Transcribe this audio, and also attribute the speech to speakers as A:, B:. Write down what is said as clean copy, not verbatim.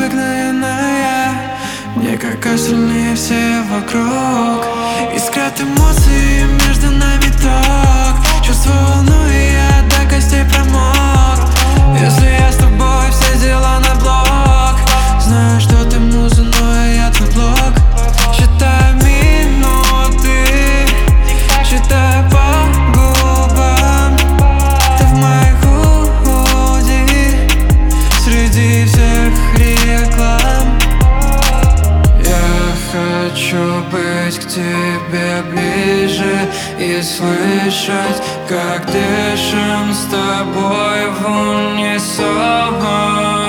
A: необыкновенная. Мне как остальные все вокруг. Искрят эмоции, между нами ток. Чувства волнует, я до костей промок. Если я с тобой, все дела на блок. Знаю, что ты муза, но я твой блог. Считаю минуты, считаю по губам. Ты в моей худи среди всех реклам. Я хочу быть к тебе ближе и слышать, как дышим с тобой в унисон.